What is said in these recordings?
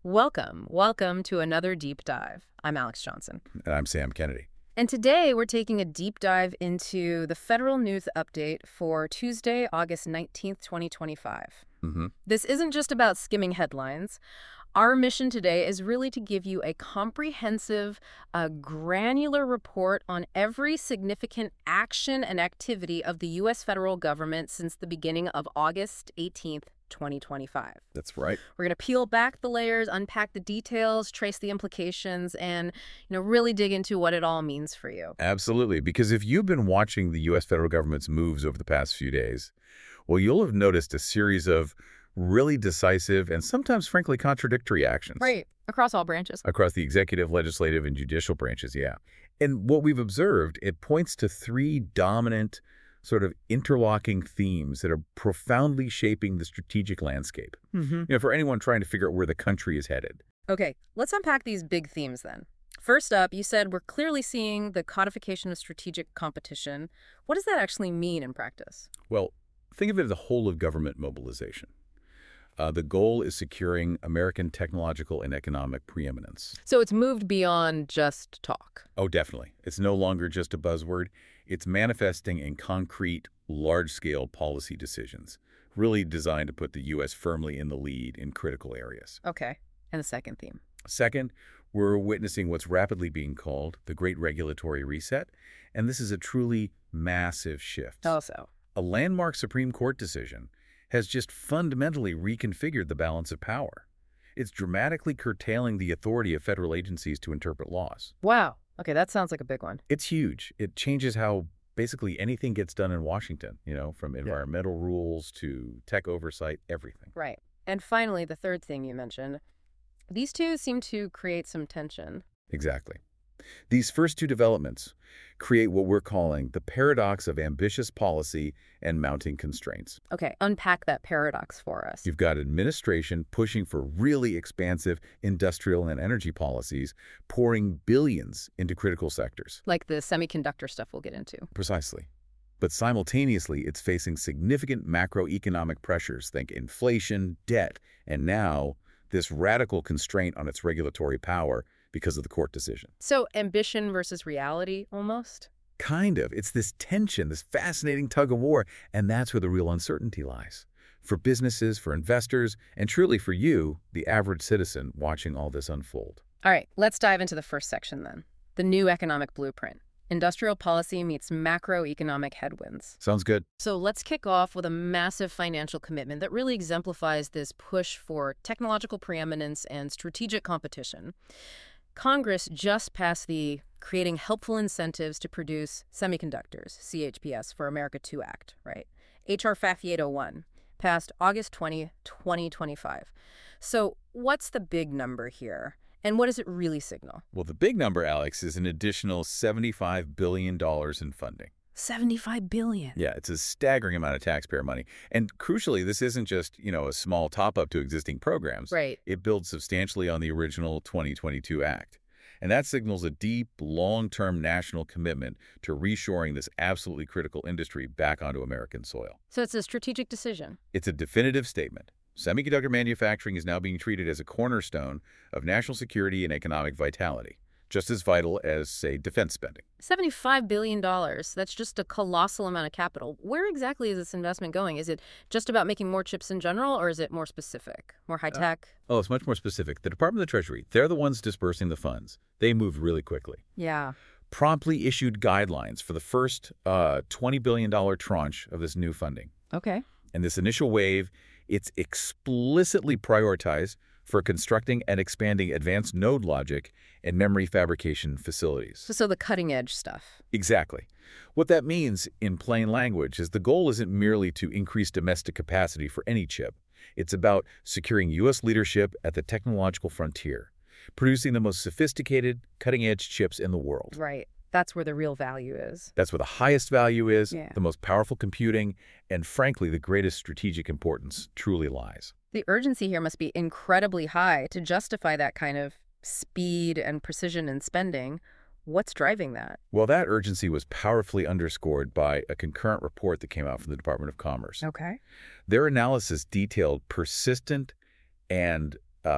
Welcome to another deep dive. I'm Alex Johnson. And I'm Sam Kennedy. And today we're taking a deep dive into the federal news update for Tuesday, August 19th, 2025. This isn't just about skimming headlines. Our mission today is really to give you a comprehensive, granular report on every significant action and activity of the U.S. federal government since the beginning of August 18th, 2025. That's right. We're going to peel back the layers, unpack the details, trace the implications, and really dig into what it all means for you. Absolutely. Because if you've been watching the U.S. federal government's moves over the past few days, well, you'll have noticed a series of really decisive and sometimes, frankly, contradictory actions. Right. Across all branches. Across the executive, legislative, and judicial branches, yeah. And what we've observed, it points to three dominant sort of interlocking themes that are profoundly shaping the strategic landscape. For anyone trying to figure out where the country is headed. Okay, let's unpack these big themes then. First up, you said we're clearly seeing the codification of strategic competition. What does that actually mean in practice? Well, think of it as a whole-of-government mobilization. The goal is securing American technological and economic preeminence. So it's moved beyond just talk. Oh, definitely. It's no longer just a buzzword. It's manifesting in concrete, large-scale policy decisions, really designed to put the U.S. firmly in the lead in critical areas. Okay. And the second theme? Second, we're witnessing what's rapidly being called the Great Regulatory Reset, and this is a truly massive shift. Also. A landmark Supreme Court decision has just fundamentally reconfigured the balance of power. It's dramatically curtailing the authority of federal agencies to interpret laws. Wow. Okay, that sounds like a big one. It's huge. It changes how basically anything gets done in Washington, from environmental rules to tech oversight, everything. Right. And finally, the third thing you mentioned, these two seem to create some tension. Exactly. These first two developments create what we're calling the paradox of ambitious policy and mounting constraints. Okay, unpack that paradox for us. You've got administration pushing for really expansive industrial and energy policies, pouring billions into critical sectors. Like the semiconductor stuff we'll get into. Precisely. But simultaneously, it's facing significant macroeconomic pressures, think inflation, debt, and now this radical constraint on its regulatory power because of the court decision. So ambition versus reality, almost? Kind of. It's this tension, this fascinating tug of war, and that's where the real uncertainty lies. For businesses, for investors, and truly for you, the average citizen watching all this unfold. All right, let's dive into the first section then. The new economic blueprint. Industrial policy meets macroeconomic headwinds. Sounds good. So let's kick off with a massive financial commitment that really exemplifies this push for technological preeminence and strategic competition. Congress just passed the Creating Helpful Incentives to Produce Semiconductors, CHPS, for America 2 Act, right? H.R. FAFE 801, passed August 20, 2025. So what's the big number here? And what does it really signal? Well, the big number, Alex, is an additional $75 billion in funding. $75 billion. Yeah, it's a staggering amount of taxpayer money. And crucially, this isn't just, a small top-up to existing programs. Right. It builds substantially on the original 2022 Act. And that signals a deep, long-term national commitment to reshoring this absolutely critical industry back onto American soil. So it's a strategic decision. It's a definitive statement. Semiconductor manufacturing is now being treated as a cornerstone of national security and economic vitality, just as vital as, say, defense spending. $75 billion. That's just a colossal amount of capital. Where exactly is this investment going? Is it just about making more chips in general, or is it more specific, more high-tech? It's much more specific. The Department of the Treasury, they're the ones dispersing the funds. They moved really quickly. Yeah. Promptly issued guidelines for the first $20 billion tranche of this new funding. Okay. And this initial wave, it's explicitly prioritized for constructing and expanding advanced node logic and memory fabrication facilities. So the cutting-edge stuff. Exactly. What that means, in plain language, is the goal isn't merely to increase domestic capacity for any chip. It's about securing U.S. leadership at the technological frontier, producing the most sophisticated, cutting-edge chips in the world. Right. That's where the real value is. That's where the highest value is, Yeah. the most powerful computing, and frankly, the greatest strategic importance truly lies. The urgency here must be incredibly high to justify that kind of speed and precision in spending. What's driving that? Well, that urgency was powerfully underscored by a concurrent report that came out from the Department of Commerce. Okay. Their analysis detailed persistent and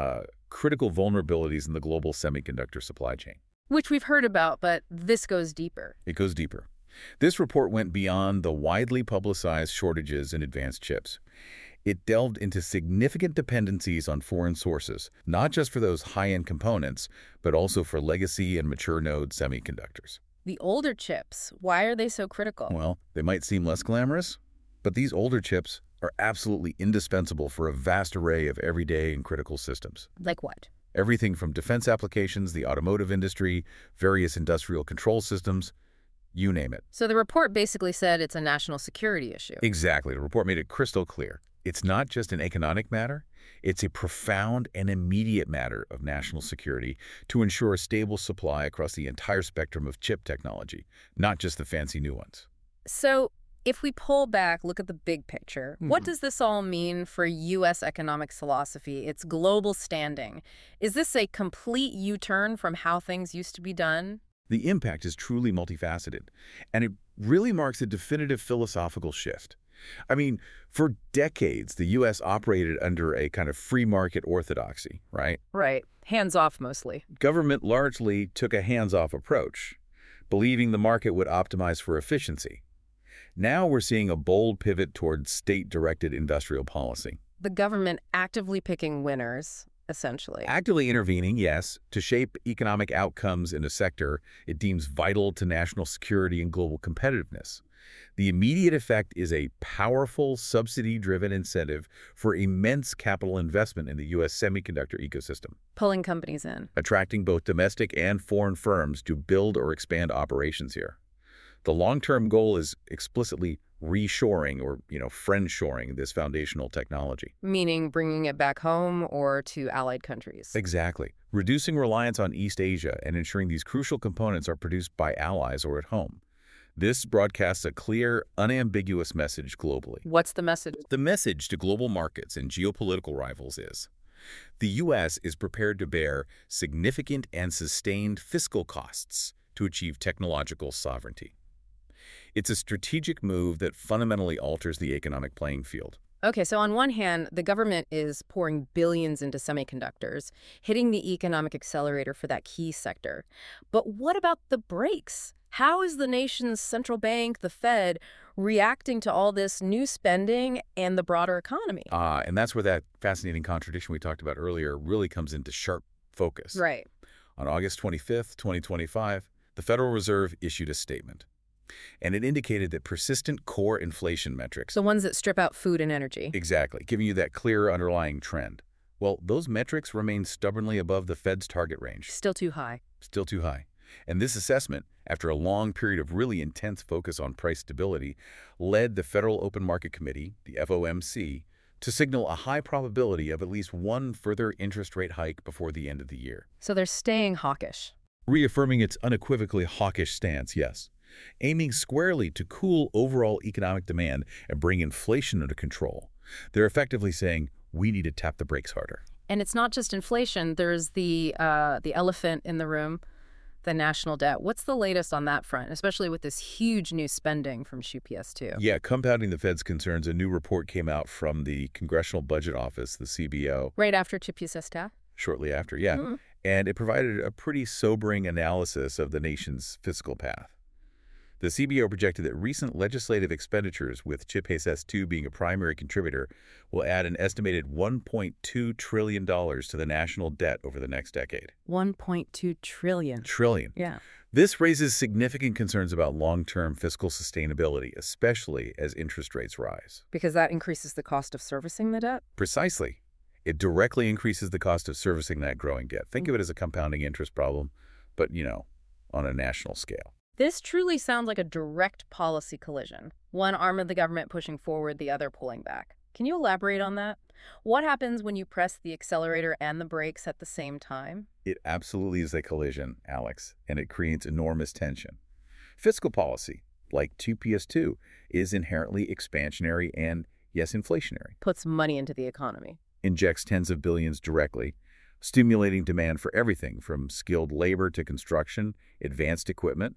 critical vulnerabilities in the global semiconductor supply chain. Which we've heard about, but this goes deeper. It goes deeper. This report went beyond the widely publicized shortages in advanced chips. It delved into significant dependencies on foreign sources, not just for those high-end components, but also for legacy and mature node semiconductors. The older chips, why are they so critical? Well, they might seem less glamorous, but these older chips are absolutely indispensable for a vast array of everyday and critical systems. Like what? Everything from defense applications, the automotive industry, various industrial control systems, you name it. So the report basically said it's a national security issue. Exactly. The report made it crystal clear. It's not just an economic matter, it's a profound and immediate matter of national security to ensure a stable supply across the entire spectrum of chip technology, not just the fancy new ones. So if we pull back, look at the big picture, what does this all mean for U.S. economic philosophy, its global standing? Is this a complete U-turn from how things used to be done? The impact is truly multifaceted, and it really marks a definitive philosophical shift. I mean, for decades, the U.S. operated under a kind of free market orthodoxy, right? Right. Hands off mostly. Government largely took a hands-off approach, believing the market would optimize for efficiency. Now we're seeing a bold pivot toward state-directed industrial policy. The government actively picking winners, essentially. Actively intervening, yes, to shape economic outcomes in a sector it deems vital to national security and global competitiveness. The immediate effect is a powerful, subsidy-driven incentive for immense capital investment in the U.S. semiconductor ecosystem, Pulling companies in. attracting both domestic and foreign firms to build or expand operations here. The long-term goal is explicitly reshoring or, friendshoring this foundational technology. Meaning bringing it back home or to allied countries. Exactly. Reducing reliance on East Asia and ensuring these crucial components are produced by allies or at home. This broadcasts a clear, unambiguous message globally. What's the message? The message to global markets and geopolitical rivals is, the U.S. is prepared to bear significant and sustained fiscal costs to achieve technological sovereignty. It's a strategic move that fundamentally alters the economic playing field. Okay, so on one hand, the government is pouring billions into semiconductors, hitting the economic accelerator for that key sector. But what about the brakes? How is the nation's central bank, the Fed, reacting to all this new spending and the broader economy? And that's where that fascinating contradiction we talked about earlier really comes into sharp focus. Right. On August 25th, 2025, the Federal Reserve issued a statement, and it indicated that persistent core inflation metrics— The ones that strip out food and energy. Exactly, giving you that clear underlying trend. Well, those metrics remain stubbornly above the Fed's target range. Still too high. Still too high. And this assessment, after a long period of really intense focus on price stability, led the Federal Open Market Committee, the FOMC, to signal a high probability of at least one further interest rate hike before the end of the year. So they're staying hawkish. Reaffirming its unequivocally hawkish stance, yes. Aiming squarely to cool overall economic demand and bring inflation under control. They're effectively saying, we need to tap the brakes harder. And it's not just inflation. There's the elephant in the room, the national debt. What's the latest on that front, especially with this huge new spending from SHUPS-2? Yeah, compounding the Fed's concerns, a new report came out from the Congressional Budget Office, the CBO. Right after SHUPS-2? Shortly after, yeah. Mm-hmm. And it provided a pretty sobering analysis of the nation's fiscal path. The CBO projected that recent legislative expenditures, with CHIPS-2 being a primary contributor, will add an estimated $1.2 trillion to the national debt over the next decade. 1.2 trillion. Trillion. Yeah. This raises significant concerns about long-term fiscal sustainability, especially as interest rates rise. Because that increases the cost of servicing the debt? Precisely. It directly increases the cost of servicing that growing debt. Think of it as a compounding interest problem, but, on a national scale. This truly sounds like a direct policy collision. One arm of the government pushing forward, the other pulling back. Can you elaborate on that? What happens when you press the accelerator and the brakes at the same time? It absolutely is a collision, Alex, and it creates enormous tension. Fiscal policy, like CHIPS-2, is inherently expansionary and, yes, inflationary. Puts money into the economy. Injects tens of billions directly, stimulating demand for everything from skilled labor to construction, advanced equipment.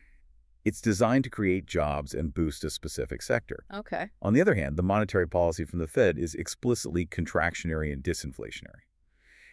It's designed to create jobs and boost a specific sector. Okay. On the other hand, the monetary policy from the Fed is explicitly contractionary and disinflationary.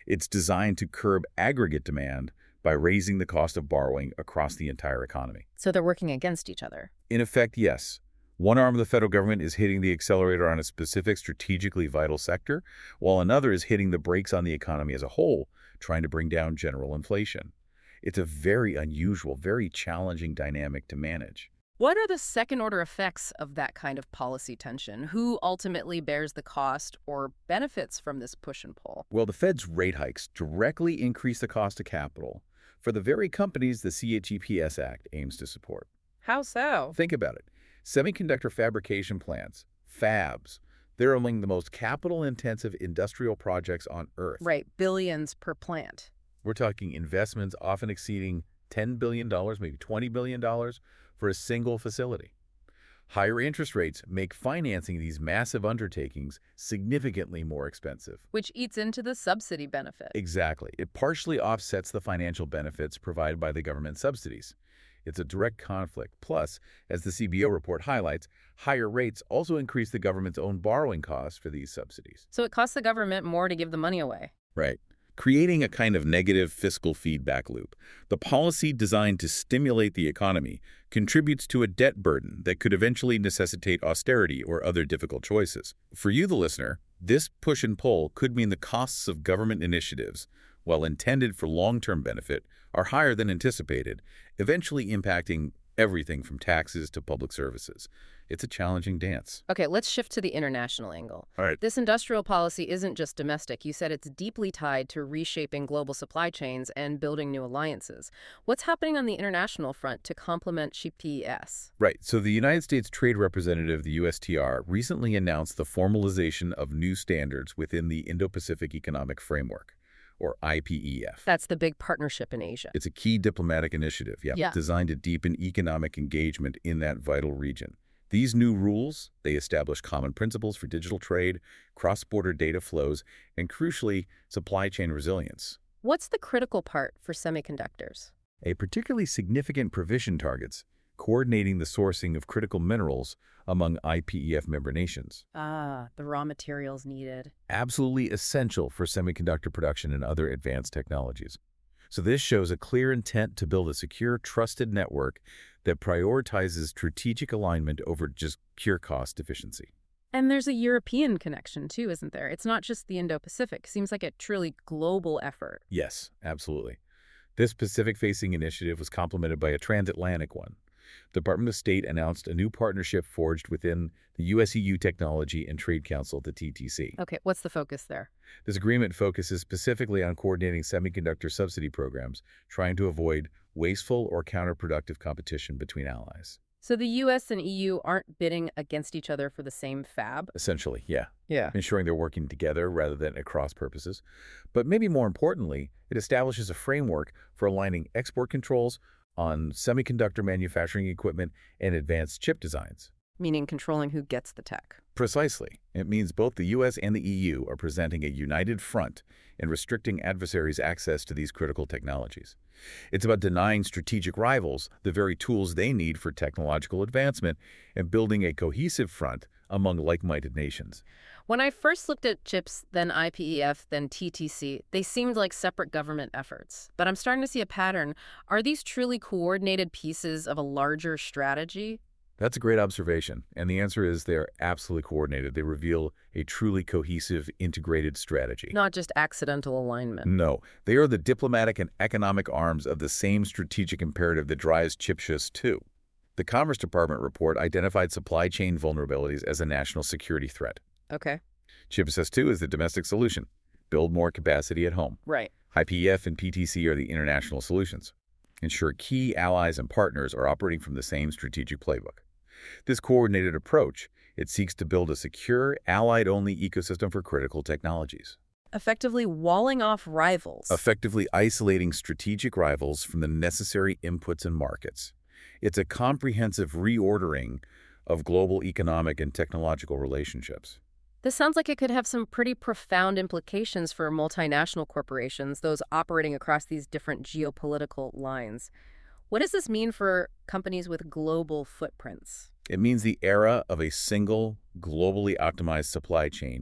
It's designed to curb aggregate demand by raising the cost of borrowing across the entire economy. So they're working against each other. In effect, yes. One arm of the federal government is hitting the accelerator on a specific strategically vital sector, while another is hitting the brakes on the economy as a whole, trying to bring down general inflation. It's a very unusual, very challenging dynamic to manage. What are the second-order effects of that kind of policy tension? Who ultimately bears the cost or benefits from this push and pull? Well, the Fed's rate hikes directly increase the cost of capital for the very companies the CHEPS Act aims to support. How so? Think about it. Semiconductor fabrication plants, fabs, they're among the most capital-intensive industrial projects on Earth. Right, billions per plant. We're talking investments often exceeding $10 billion, maybe $20 billion for a single facility. Higher interest rates make financing these massive undertakings significantly more expensive. Which eats into the subsidy benefit. Exactly. It partially offsets the financial benefits provided by the government subsidies. It's a direct conflict. Plus, as the CBO report highlights, higher rates also increase the government's own borrowing costs for these subsidies. So it costs the government more to give the money away. Right. Creating a kind of negative fiscal feedback loop. The policy designed to stimulate the economy contributes to a debt burden that could eventually necessitate austerity or other difficult choices. For you, the listener, this push and pull could mean the costs of government initiatives, while intended for long-term benefit, are higher than anticipated, eventually impacting everything from taxes to public services. It's a challenging dance. Okay, let's shift to the international angle. All right. This industrial policy isn't just domestic. You said it's deeply tied to reshaping global supply chains and building new alliances. What's happening on the international front to complement CHEPS? Right. So the United States Trade Representative, the USTR, recently announced the formalization of new standards within the Indo-Pacific Economic Framework, or IPEF. That's the big partnership in Asia. It's a key diplomatic initiative, Yeah. designed to deepen economic engagement in that vital region. These new rules, they establish common principles for digital trade, cross-border data flows, and crucially, supply chain resilience. What's the critical part for semiconductors? A particularly significant provision targets coordinating the sourcing of critical minerals among IPEF member nations. Ah, the raw materials needed. Absolutely essential for semiconductor production and other advanced technologies. So this shows a clear intent to build a secure, trusted network that prioritizes strategic alignment over just pure cost efficiency. And there's a European connection too, isn't there? It's not just the Indo-Pacific. Seems like a truly global effort. Yes, absolutely. This Pacific-facing initiative was complemented by a transatlantic one. The Department of State announced a new partnership forged within the US-EU Technology and Trade Council, the TTC. Okay, what's the focus there? This agreement focuses specifically on coordinating semiconductor subsidy programs, trying to avoid wasteful or counterproductive competition between allies. So the US and EU aren't bidding against each other for the same fab? Essentially, yeah. Yeah. Ensuring they're working together rather than at cross purposes. But maybe more importantly, it establishes a framework for aligning export controls on semiconductor manufacturing equipment and advanced chip designs. Meaning controlling who gets the tech. Precisely. It means both the U.S. and the EU are presenting a united front in restricting adversaries' access to these critical technologies. It's about denying strategic rivals the very tools they need for technological advancement and building a cohesive front among like-minded nations. When I first looked at CHIPS, then IPEF, then TTC, they seemed like separate government efforts. But I'm starting to see a pattern. Are these truly coordinated pieces of a larger strategy? That's a great observation, and the answer is they're absolutely coordinated. They reveal a truly cohesive, integrated strategy. Not just accidental alignment. No, they are the diplomatic and economic arms of the same strategic imperative that drives CHIPS too. The Commerce Department report identified supply chain vulnerabilities as a national security threat. Okay. CHIPS 2 is the domestic solution. Build more capacity at home. Right. IPEF and PTC are the international solutions. Ensure key allies and partners are operating from the same strategic playbook. This coordinated approach, it seeks to build a secure, allied-only ecosystem for critical technologies. Effectively walling off rivals. Effectively isolating strategic rivals from the necessary inputs and markets. It's a comprehensive reordering of global economic and technological relationships. This sounds like it could have some pretty profound implications for multinational corporations, those operating across these different geopolitical lines. What does this mean for companies with global footprints? It means the era of a single, globally optimized supply chain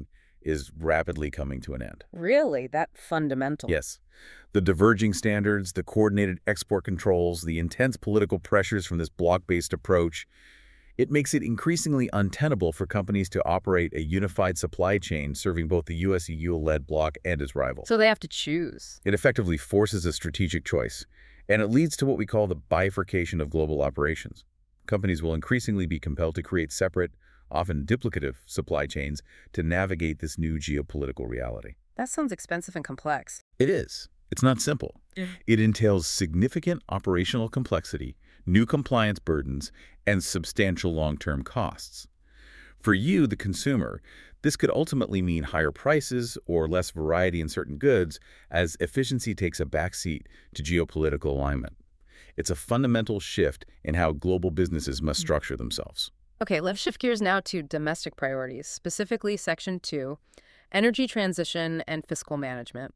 is rapidly coming to an end. Really? That fundamental? Yes. The diverging standards, the coordinated export controls, the intense political pressures from this bloc-based approach, it makes it increasingly untenable for companies to operate a unified supply chain serving both the US-EU-led bloc and its rivals. So they have to choose. It effectively forces a strategic choice, and it leads to what we call the bifurcation of global operations. Companies will increasingly be compelled to create separate, often duplicative, supply chains to navigate this new geopolitical reality. That sounds expensive and complex. It is. It's not simple. It entails significant operational complexity, new compliance burdens, and substantial long-term costs. For you, the consumer, this could ultimately mean higher prices or less variety in certain goods as efficiency takes a backseat to geopolitical alignment. It's a fundamental shift in how global businesses must structure themselves. Okay, let's shift gears now to domestic priorities, specifically Section 2, energy transition and fiscal management.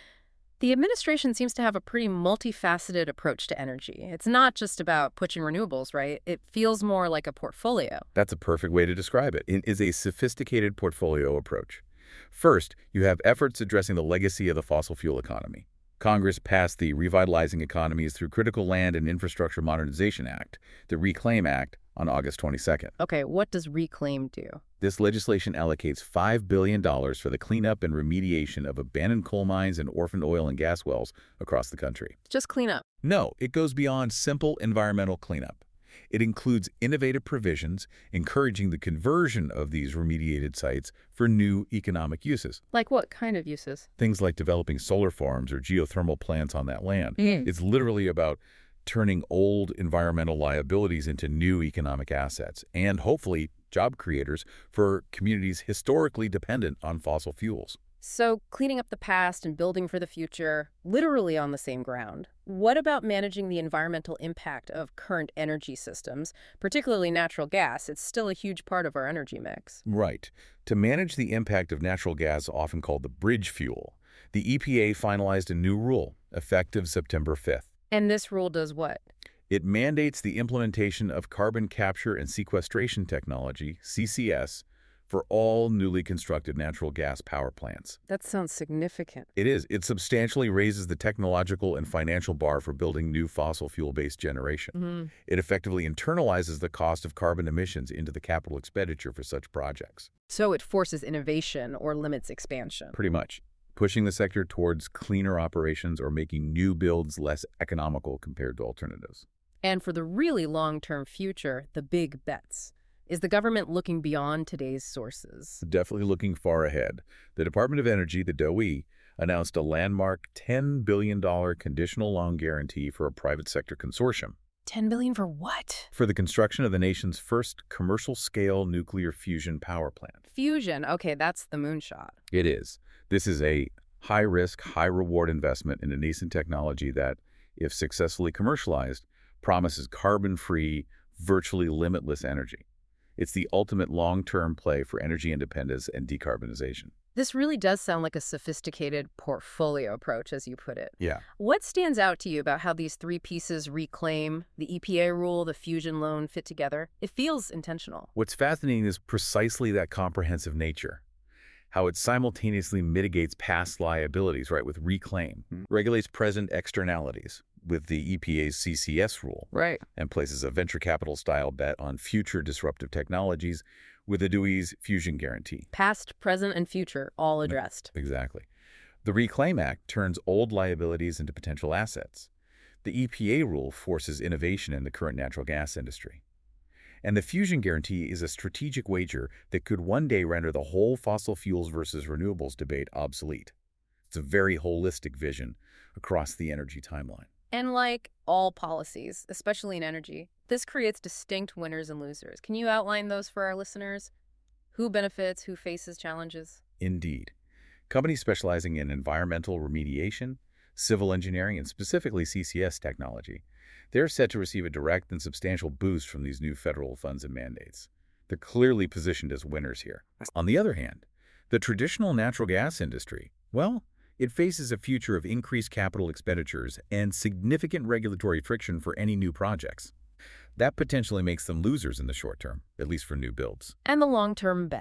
The administration seems to have a pretty multifaceted approach to energy. It's not just about pushing renewables, right? It feels more like a portfolio. That's a perfect way to describe it. It is a sophisticated portfolio approach. First, you have efforts addressing the legacy of the fossil fuel economy. Congress passed the Revitalizing Economies Through Critical Land and Infrastructure Modernization Act, the RECLAIM Act, on August 22nd. Okay, what does RECLAIM do? This legislation allocates $5 billion for the cleanup and remediation of abandoned coal mines and orphaned oil and gas wells across the country. Just clean up. No, it goes beyond simple environmental cleanup. It includes innovative provisions encouraging the conversion of these remediated sites for new economic uses. Like what kind of uses? Things like developing solar farms or geothermal plants on that land. It's literally about turning old environmental liabilities into new economic assets and, hopefully, job creators for communities historically dependent on fossil fuels. So cleaning up the past and building for the future, literally on the same ground. What about managing the environmental impact of current energy systems, particularly natural gas? It's still a huge part of our energy mix. Right. To manage the impact of natural gas, often called the bridge fuel, the EPA finalized a new rule, effective September 5th. And this rule does what? It mandates the implementation of carbon capture and sequestration technology, CCS, for all newly constructed natural gas power plants. That sounds significant. It is. It substantially raises the technological and financial bar for building new fossil fuel-based generation. It effectively internalizes the cost of carbon emissions into the capital expenditure for such projects. So it forces innovation or limits expansion. Pretty much. Pushing the sector towards cleaner operations or making new builds less economical compared to alternatives. And for the really long-term future, the big bets. Is the government looking beyond today's sources? Definitely looking far ahead. The Department of Energy, the DOE, announced a landmark $10 billion conditional loan guarantee for a private sector consortium. $10 billion for what? For the construction of the nation's first commercial-scale nuclear fusion power plant. Fusion. Okay, that's the moonshot. It is. This is a high-risk, high-reward investment in a nascent technology that, if successfully commercialized, promises carbon-free, virtually limitless energy. It's the ultimate long-term play for energy independence and decarbonization. This really does sound like a sophisticated portfolio approach, as you put it. Yeah. What stands out to you about how these three pieces, RECLAIM, the EPA rule, the fusion loan, fit together? It feels intentional. What's fascinating is precisely that comprehensive nature. How it simultaneously mitigates past liabilities, right, with RECLAIM, regulates present externalities with the EPA's CCS rule, Right. and places a venture capital-style bet on future disruptive technologies with the DOE's fusion guarantee. Past, present, and future, all addressed. Exactly. The RECLAIM Act turns old liabilities into potential assets. The EPA rule forces innovation in the current natural gas industry. And the fusion guarantee is a strategic wager that could one day render the whole fossil fuels versus renewables debate obsolete. It's a very holistic vision across the energy timeline. And like all policies, especially in energy, this creates distinct winners and losers. Can you outline those for our listeners? Who benefits, who faces challenges? Indeed. Companies specializing in environmental remediation, civil engineering, and specifically CCS technology, they're set to receive a direct and substantial boost from these new federal funds and mandates. They're clearly positioned as winners here. On the other hand, the traditional natural gas industry, well, it faces a future of increased capital expenditures and significant regulatory friction for any new projects. That potentially makes them losers in the short term, at least for new builds. And the long-term bet.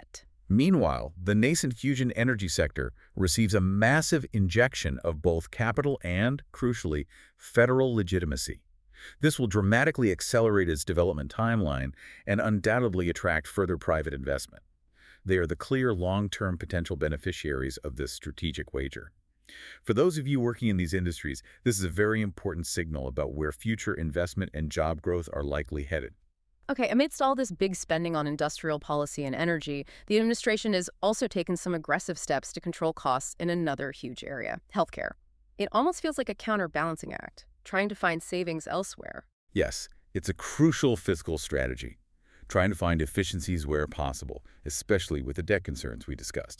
Meanwhile, the nascent fusion energy sector receives a massive injection of both capital and, crucially, federal legitimacy. This will dramatically accelerate its development timeline and undoubtedly attract further private investment. They are the clear long-term potential beneficiaries of this strategic wager. For those of you working in these industries, this is a very important signal about where future investment and job growth are likely headed. Okay, amidst all this big spending on industrial policy and energy, the administration has also taken some aggressive steps to control costs in another huge area, healthcare. It almost feels like a counterbalancing act, trying to find savings elsewhere. Yes, it's a crucial fiscal strategy, trying to find efficiencies where possible, especially with the debt concerns we discussed.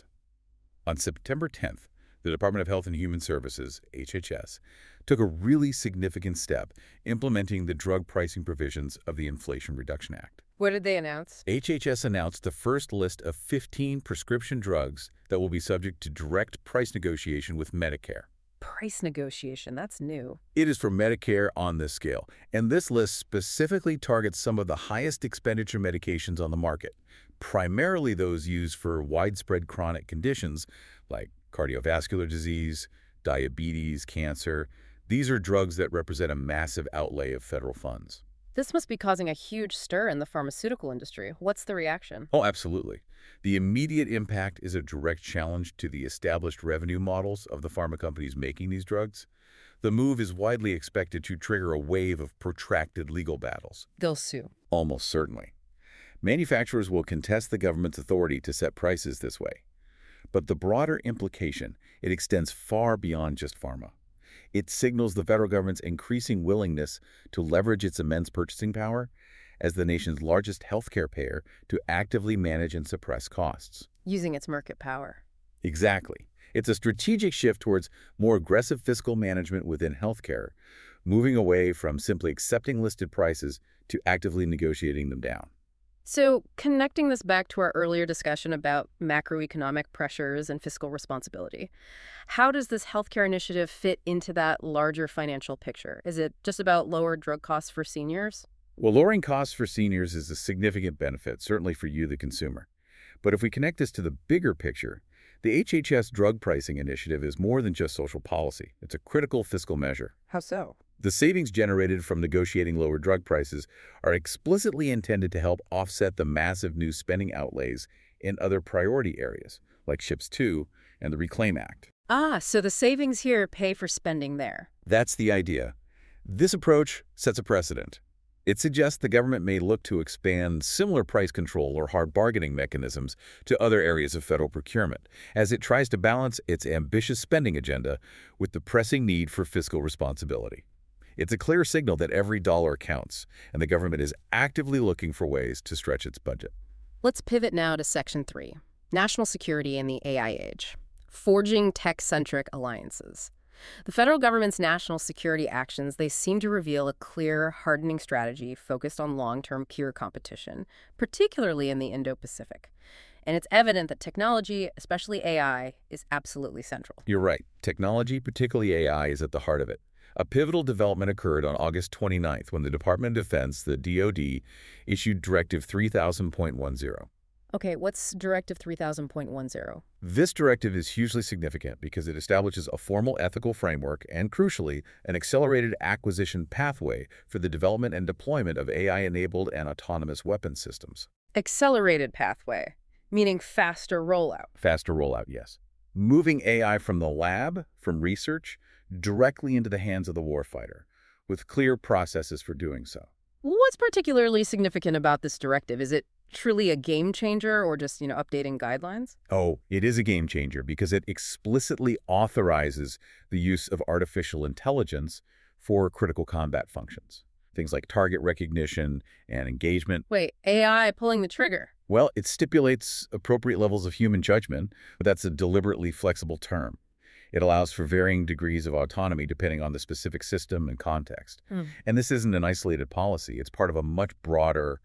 On September 10th, the Department of Health and Human Services, HHS, took a really significant step implementing the drug pricing provisions of the Inflation Reduction Act. What did they announce? HHS announced the first list of 15 prescription drugs that will be subject to direct price negotiation with Medicare. Price negotiation, that's new. It is for Medicare on this scale, and this list specifically targets some of the highest expenditure medications on the market, primarily those used for widespread chronic conditions like cardiovascular disease, diabetes, cancer. These are drugs that represent a massive outlay of federal funds. This must be causing a huge stir in the pharmaceutical industry. What's the reaction? Oh, absolutely. The immediate impact is a direct challenge to the established revenue models of the pharma companies making these drugs. The move is widely expected to trigger a wave of protracted legal battles. They'll sue. Almost certainly. Manufacturers will contest the government's authority to set prices this way. But the broader implication, it extends far beyond just pharma. It signals the federal government's increasing willingness to leverage its immense purchasing power as the nation's largest healthcare payer to actively manage and suppress costs. Using its market power. Exactly. It's a strategic shift towards more aggressive fiscal management within healthcare, moving away from simply accepting listed prices to actively negotiating them down. So, connecting this back to our earlier discussion about macroeconomic pressures and fiscal responsibility, how does this healthcare initiative fit into that larger financial picture? Is it just about lower drug costs for seniors? Well, lowering costs for seniors is a significant benefit, certainly for you, the consumer. But if we connect this to the bigger picture, the HHS drug pricing initiative is more than just social policy. It's a critical fiscal measure. How so? The savings generated from negotiating lower drug prices are explicitly intended to help offset the massive new spending outlays in other priority areas, like SHIPS 2 and the Reclaim Act. Ah, so the savings here pay for spending there. That's the idea. This approach sets a precedent. It suggests the government may look to expand similar price control or hard bargaining mechanisms to other areas of federal procurement, as it tries to balance its ambitious spending agenda with the pressing need for fiscal responsibility. It's a clear signal that every dollar counts, and the government is actively looking for ways to stretch its budget. Let's pivot now to Section 3, National Security in the AI Age, Forging Tech-Centric Alliances. The federal government's national security actions, they seem to reveal a clear, hardening strategy focused on long-term peer competition, particularly in the Indo-Pacific. And it's evident that technology, especially AI, is absolutely central. You're right. Technology, particularly AI, is at the heart of it. A pivotal development occurred on August 29th when the Department of Defense, the DoD, issued Directive 3000.10. Okay, what's Directive 3000.10? This directive is hugely significant because it establishes a formal ethical framework and, crucially, an accelerated acquisition pathway for the development and deployment of AI-enabled and autonomous weapons systems. Accelerated pathway, meaning faster rollout. Faster rollout, yes. Moving AI from the lab, from research, directly into the hands of the warfighter, with clear processes for doing so. What's particularly significant about this directive? Is it truly a game changer or just, updating guidelines? Oh, it is a game changer because it explicitly authorizes the use of artificial intelligence for critical combat functions. Things like target recognition and engagement. Wait, AI pulling the trigger? Well, it stipulates appropriate levels of human judgment, but that's a deliberately flexible term. It allows for varying degrees of autonomy depending on the specific system and context. And this isn't an isolated policy. It's part of a much broader,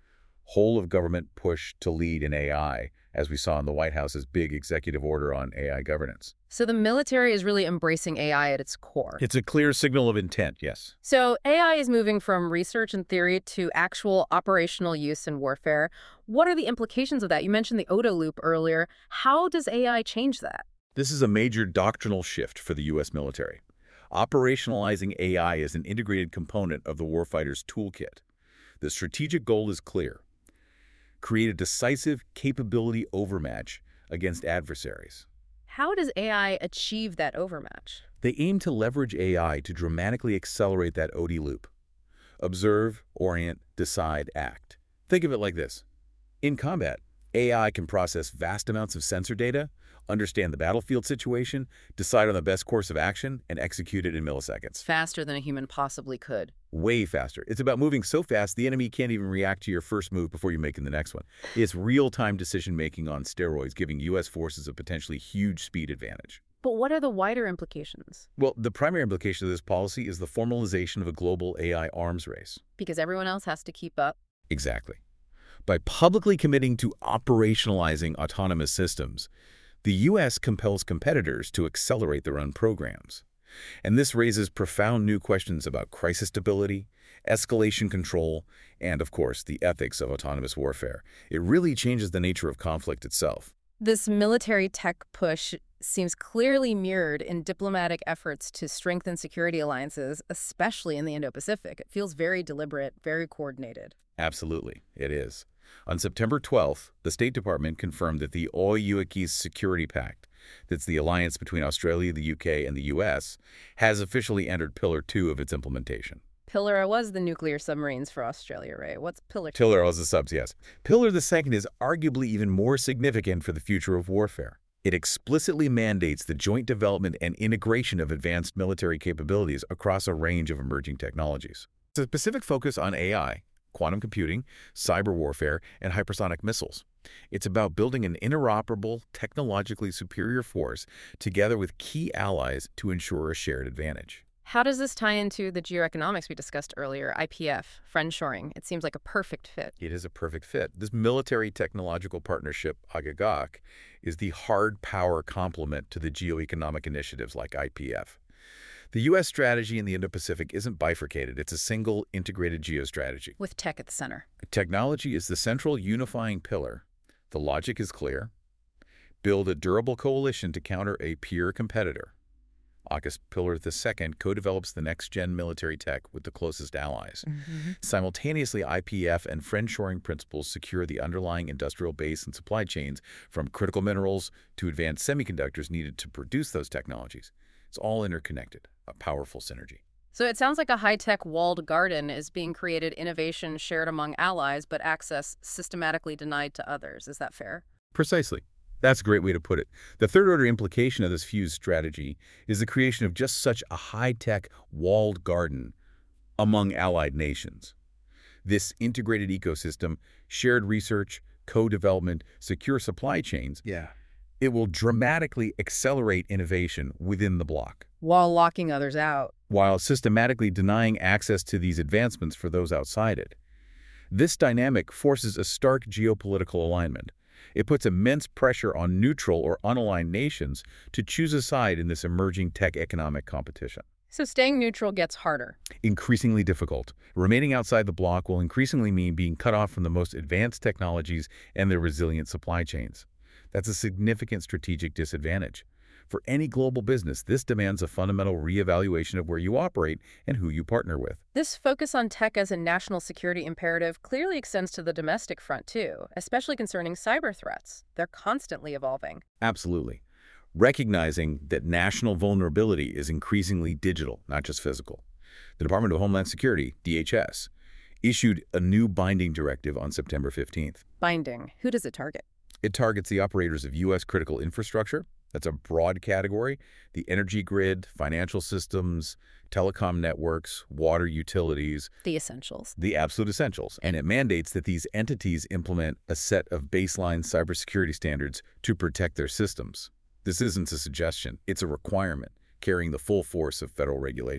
whole-of-government push to lead in AI, as we saw in the White House's big executive order on AI governance. So the military is really embracing AI at its core. It's a clear signal of intent, yes. So AI is moving from research and theory to actual operational use in warfare. What are the implications of that? You mentioned the OTA loop earlier. How does AI change that? This is a major doctrinal shift for the U.S. military. Operationalizing AI as an integrated component of the warfighter's toolkit. The strategic goal is clear. Create a decisive capability overmatch against adversaries. How does AI achieve that overmatch? They aim to leverage AI to dramatically accelerate that OD loop. Observe, orient, decide, act. Think of it like this. In combat, AI can process vast amounts of sensor data, understand the battlefield situation, decide on the best course of action, and execute it in milliseconds. Faster than a human possibly could. Way faster. It's about moving so fast the enemy can't even react to your first move before you're making the next one. It's real-time decision-making on steroids, giving U.S. forces a potentially huge speed advantage. But what are the wider implications? Well, the primary implication of this policy is the formalization of a global AI arms race. Because everyone else has to keep up. Exactly. By publicly committing to operationalizing autonomous systems, the U.S. compels competitors to accelerate their own programs. And this raises profound new questions about crisis stability, escalation control, and, of course, the ethics of autonomous warfare. It really changes the nature of conflict itself. This military tech push seems clearly mirrored in diplomatic efforts to strengthen security alliances, especially in the Indo-Pacific. It feels very deliberate, very coordinated. Absolutely, it is. On September 12th, the State Department confirmed that the All-UAKES Security Pact, that's the alliance between Australia, the UK, and the US, has officially entered Pillar 2 of its implementation. Pillar was the nuclear submarines for Australia, right? What's Pillar 2? Pillar was the subs, yes. Pillar 2 is arguably even more significant for the future of warfare. It explicitly mandates the joint development and integration of advanced military capabilities across a range of emerging technologies. It's a specific focus on AI, quantum computing, cyber warfare, and hypersonic missiles. It's about building an interoperable, technologically superior force together with key allies to ensure a shared advantage. How does this tie into the geoeconomics we discussed earlier, IPF, friendshoring? It seems like a perfect fit. It is a perfect fit. This military technological partnership, AGAGAC, is the hard power complement to the geoeconomic initiatives like IPF. The U.S. strategy in the Indo-Pacific isn't bifurcated. It's a single, integrated geostrategy. With tech at the center. Technology is the central unifying pillar. The logic is clear. Build a durable coalition to counter a peer competitor. AUKUS Pillar II co-develops the next-gen military tech with the closest allies. Simultaneously, IPF and friendshoring principles secure the underlying industrial base and supply chains from critical minerals to advanced semiconductors needed to produce those technologies. It's all interconnected, a powerful synergy. So it sounds like a high-tech walled garden is being created, innovation shared among allies, but access systematically denied to others. Is that fair? Precisely. That's a great way to put it. The third-order implication of this fused strategy is the creation of just such a high-tech walled garden among allied nations. This integrated ecosystem, shared research, co-development, secure supply chains, it will dramatically accelerate innovation within the bloc, While locking others out. while systematically denying access to these advancements for those outside it. This dynamic forces a stark geopolitical alignment. It puts immense pressure on neutral or unaligned nations to choose a side in this emerging tech economic competition. So staying neutral gets harder. Increasingly difficult. Remaining outside the bloc will increasingly mean being cut off from the most advanced technologies and their resilient supply chains. That's a significant strategic disadvantage. For any global business, this demands a fundamental reevaluation of where you operate and who you partner with. This focus on tech as a national security imperative clearly extends to the domestic front, too, especially concerning cyber threats. They're constantly evolving. Absolutely. Recognizing that national vulnerability is increasingly digital, not just physical. The Department of Homeland Security, DHS, issued a new binding directive on September 15th. Binding. Who does it target? It targets the operators of U.S. critical infrastructure. That's a broad category. The energy grid, financial systems, telecom networks, water utilities. The essentials. The absolute essentials. And it mandates that these entities implement a set of baseline cybersecurity standards to protect their systems. This isn't a suggestion. It's a requirement, carrying the full force of federal regulation.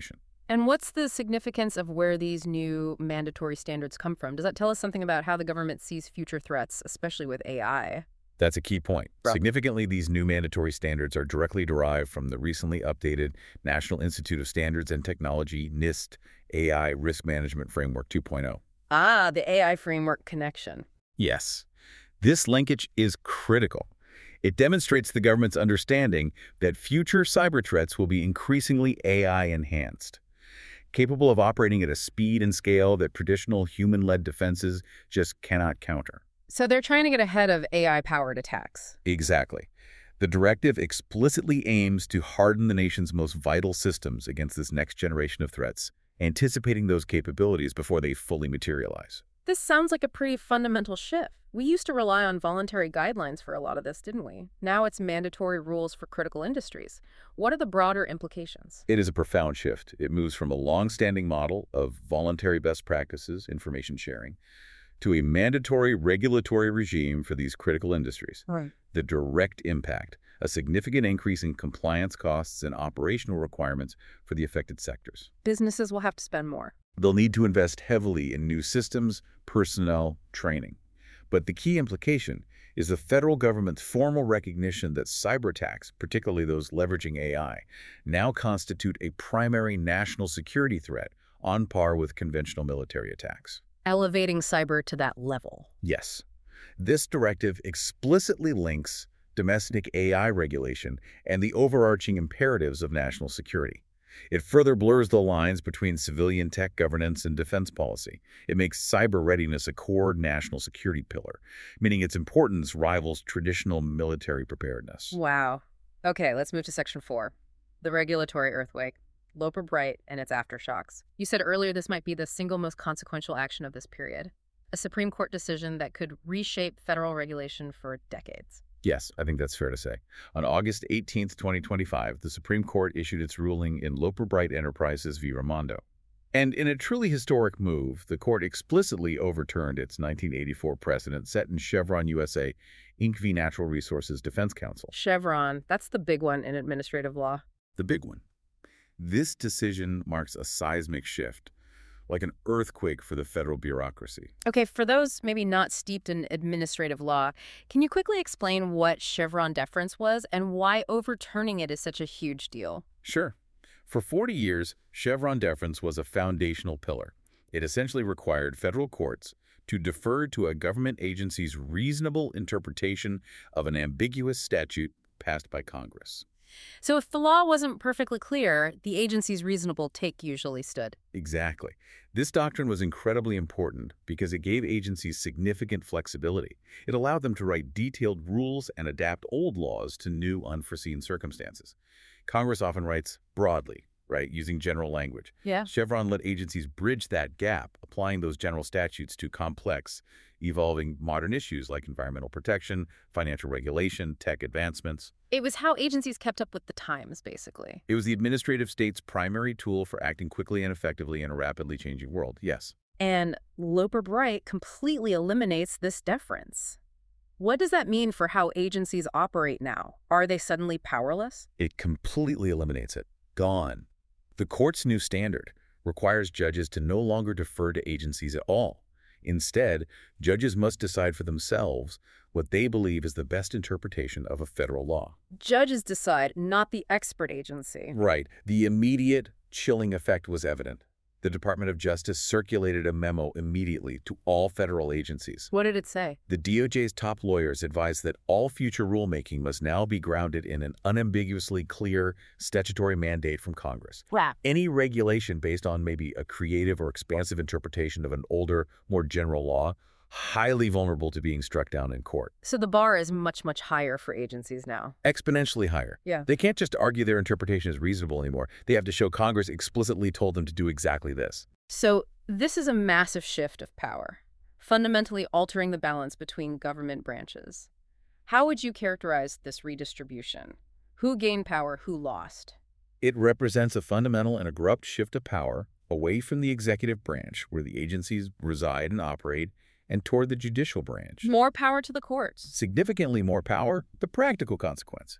And what's the significance of where these new mandatory standards come from? Does that tell us something about how the government sees future threats, especially with AI? That's a key point. Right. Significantly, these new mandatory standards are directly derived from the recently updated National Institute of Standards and Technology NIST AI Risk Management Framework 2.0. Ah, the AI framework connection. Yes, this linkage is critical. It demonstrates the government's understanding that future cyber threats will be increasingly AI-enhanced, capable of operating at a speed and scale that traditional human-led defenses just cannot counter. So they're trying to get ahead of AI-powered attacks. Exactly. The directive explicitly aims to harden the nation's most vital systems against this next generation of threats, anticipating those capabilities before they fully materialize. This sounds like a pretty fundamental shift. We used to rely on voluntary guidelines for a lot of this, didn't we? Now it's mandatory rules for critical industries. What are the broader implications? It is a profound shift. It moves from a long-standing model of voluntary best practices, information sharing, to a mandatory regulatory regime for these critical industries. Right. The direct impact, a significant increase in compliance costs and operational requirements for the affected sectors. Businesses will have to spend more. They'll need to invest heavily in new systems, personnel, training. But the key implication is the federal government's formal recognition that cyber attacks, particularly those leveraging AI, now constitute a primary national security threat on par with conventional military attacks. Elevating cyber to that level. Yes. This directive explicitly links domestic AI regulation and the overarching imperatives of national security. It further blurs the lines between civilian tech governance and defense policy. It makes cyber readiness a core national security pillar, meaning its importance rivals traditional military preparedness. Wow. Okay, let's move to Section 4, the regulatory earthquake, Loper Bright and its aftershocks. You said earlier this might be the single most consequential action of this period, a Supreme Court decision that could reshape federal regulation for decades. Yes, I think that's fair to say. On August 18, 2025, the Supreme Court issued its ruling in Loper Bright Enterprises v. Raimondo. And in a truly historic move, the court explicitly overturned its 1984 precedent set in Chevron USA, Inc. v. Natural Resources Defense Council. Chevron, that's the big one in administrative law. The big one. This decision marks a seismic shift, like an earthquake for the federal bureaucracy. Okay, for those maybe not steeped in administrative law, can you quickly explain what Chevron deference was and why overturning it is such a huge deal? Sure. For 40 years, Chevron deference was a foundational pillar. It essentially required federal courts to defer to a government agency's reasonable interpretation of an ambiguous statute passed by Congress. So if the law wasn't perfectly clear, the agency's reasonable take usually stood. Exactly. This doctrine was incredibly important because it gave agencies significant flexibility. It allowed them to write detailed rules and adapt old laws to new unforeseen circumstances. Congress often writes broadly, right, using general language. Yeah. Chevron let agencies bridge that gap, applying those general statutes to complex, evolving modern issues like environmental protection, financial regulation, tech advancements. It was how agencies kept up with the times, basically. It was the administrative state's primary tool for acting quickly and effectively in a rapidly changing world, yes. And Loper Bright completely eliminates this deference. What does that mean for how agencies operate now? Are they suddenly powerless? It completely eliminates it. Gone. The court's new standard requires judges to no longer defer to agencies at all. Instead, judges must decide for themselves what they believe is the best interpretation of a federal law. Judges decide, not the expert agency. Right. The immediate chilling effect was evident. The Department of Justice circulated a memo immediately to all federal agencies. What did it say? The DOJ's top lawyers advised that all future rulemaking must now be grounded in an unambiguously clear statutory mandate from Congress. Wow. Any regulation based on maybe a creative or expansive interpretation of an older, more general law, highly vulnerable to being struck down in court. So the bar is much, much higher for agencies now. Exponentially higher. Yeah. They can't just argue their interpretation is reasonable anymore. They have to show Congress explicitly told them to do exactly this. So this is a massive shift of power, fundamentally altering the balance between government branches. How would you characterize this redistribution? Who gained power, who lost? It represents a fundamental and abrupt shift of power away from the executive branch, where the agencies reside and operate, and toward the judicial branch. More power to the courts. Significantly more power, the practical consequence.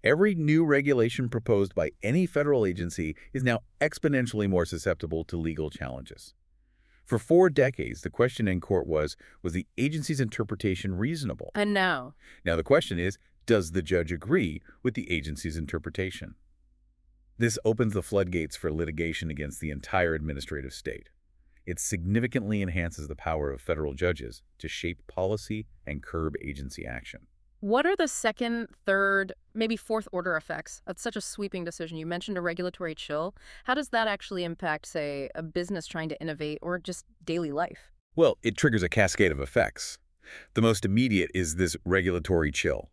Every new regulation proposed by any federal agency is now exponentially more susceptible to legal challenges. For 4 decades, the question in court was the agency's interpretation reasonable? And now, Now the question is, does the judge agree with the agency's interpretation? This opens the floodgates for litigation against the entire administrative state. It significantly enhances the power of federal judges to shape policy and curb agency action. what are the second, third, maybe fourth order effects of such a sweeping decision? You mentioned a regulatory chill. How does that actually impact, say, a business trying to innovate or just daily life? Well, it triggers a cascade of effects. The most immediate is this regulatory chill.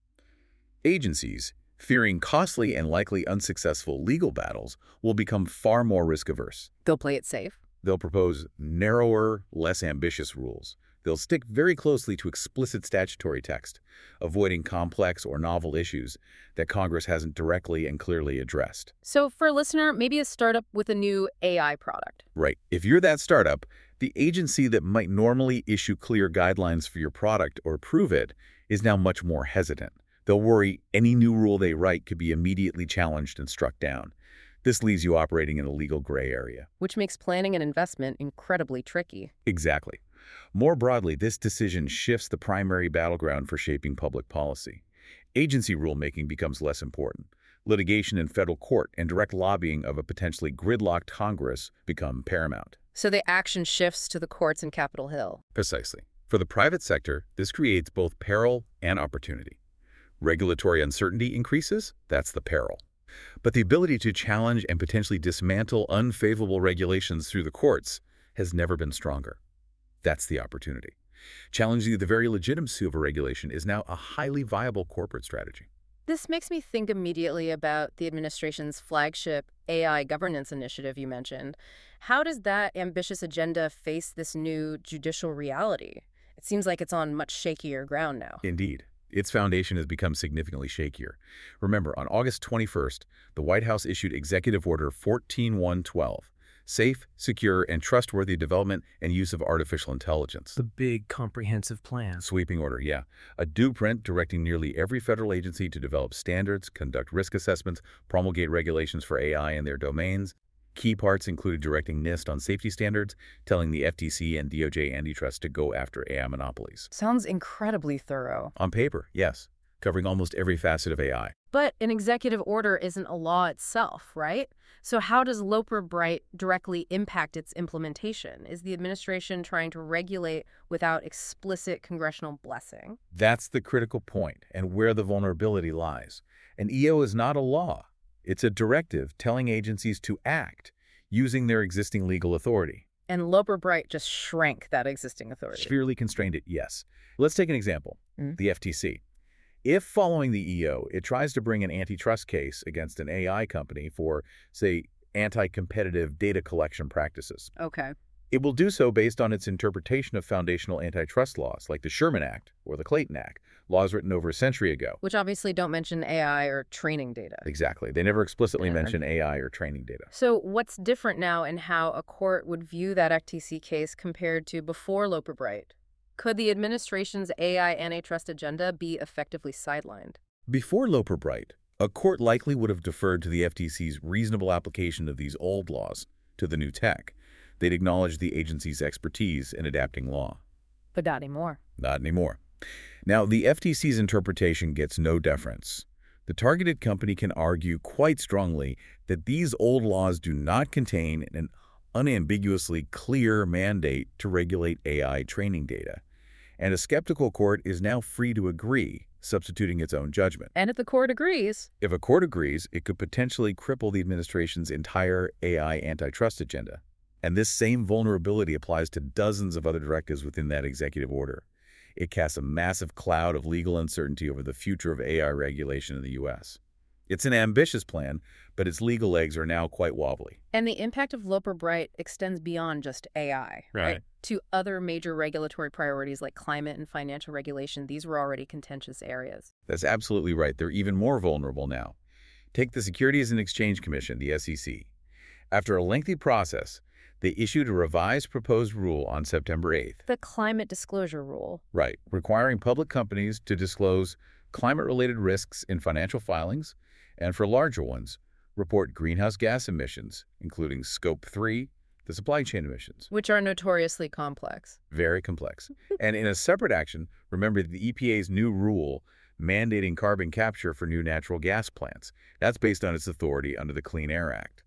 Agencies, fearing costly and likely unsuccessful legal battles, will become far more risk-averse. They'll play it safe. They'll propose narrower, less ambitious rules. They'll stick very closely to explicit statutory text, avoiding complex or novel issues that Congress hasn't directly and clearly addressed. So for a listener, maybe a startup with a new AI product. Right. If you're that startup, the agency that might normally issue clear guidelines for your product or approve it is now much more hesitant. They'll worry any new rule they write could be immediately challenged and struck down. This leaves you operating in a legal gray area. Which makes planning an investment incredibly tricky. Exactly. More broadly, this decision shifts the primary battleground for shaping public policy. Agency rulemaking becomes less important. Litigation in federal court and direct lobbying of a potentially gridlocked Congress become paramount. So the action shifts to the courts in Capitol Hill. Precisely. For the private sector, this creates both peril and opportunity. Regulatory uncertainty increases, that's the peril. But the ability to challenge and potentially dismantle unfavorable regulations through the courts has never been stronger. That's the opportunity. Challenging the very legitimacy of a regulation is now a highly viable corporate strategy. This makes me think immediately about the administration's flagship AI governance initiative you mentioned. How does that ambitious agenda face this new judicial reality? It seems like it's on much shakier ground now. Indeed. Its foundation has become significantly shakier. Remember, on August 21st, the White House issued Executive Order 14112, Safe, Secure, and Trustworthy Development and Use of Artificial Intelligence. The big comprehensive plan. Sweeping order, yeah. A blueprint directing nearly every federal agency to develop standards, conduct risk assessments, promulgate regulations for AI in their domains. Key parts included directing NIST on safety standards, telling the FTC and DOJ antitrust to go after AI monopolies. Sounds incredibly thorough. On paper, yes, covering almost every facet of AI. But an executive order isn't a law itself, right? So how does Loper-Bright directly impact its implementation? Is the administration trying to regulate without explicit congressional blessing? That's the critical point and where the vulnerability lies. An EO is not a law. It's a directive telling agencies to act using their existing legal authority. And Loper-Bright just shrank that existing authority. Severely constrained it, yes. Let's take an example. The FTC. If following the EO, it tries to bring an antitrust case against an AI company for, say, anti-competitive data collection practices, Okay. it will do so based on its interpretation of foundational antitrust laws like the Sherman Act or the Clayton Act, laws written over a century ago. Which obviously don't mention AI or training data. Exactly. They never explicitly Yeah. mention AI or training data. So what's different now in how a court would view that FTC case compared to before Loper-Bright? Could the administration's AI antitrust agenda be effectively sidelined? Before Loper-Bright, a court likely would have deferred to the FTC's reasonable application of these old laws to the new tech. They'd acknowledge the agency's expertise in adapting law. But not anymore. Not anymore. Now, the FTC's interpretation gets no deference. The targeted company can argue quite strongly that these old laws do not contain an unambiguously clear mandate to regulate AI training data. And a skeptical court is now free to agree, substituting its own judgment. And if the court agrees, If a court agrees, it could potentially cripple the administration's entire AI antitrust agenda. And this same vulnerability applies to dozens of other directives within that executive order. It casts a massive cloud of legal uncertainty over the future of AI regulation in the U.S. It's an ambitious plan, but its legal legs are now quite wobbly. and the impact of Loper-Bright extends beyond just AI, Right. to other major regulatory priorities like climate and financial regulation. These were already contentious areas. That's absolutely right. They're even more vulnerable now. Take the Securities and Exchange Commission, the SEC. After a lengthy process, they issued a revised proposed rule on September 8th. The climate disclosure rule. Right, requiring public companies to disclose climate-related risks in financial filings, and for larger ones, report greenhouse gas emissions, including Scope 3, the supply chain emissions. Which are notoriously complex. Very complex. And in a separate action, remember the EPA's new rule mandating carbon capture for new natural gas plants. That's based on its authority under the Clean Air Act.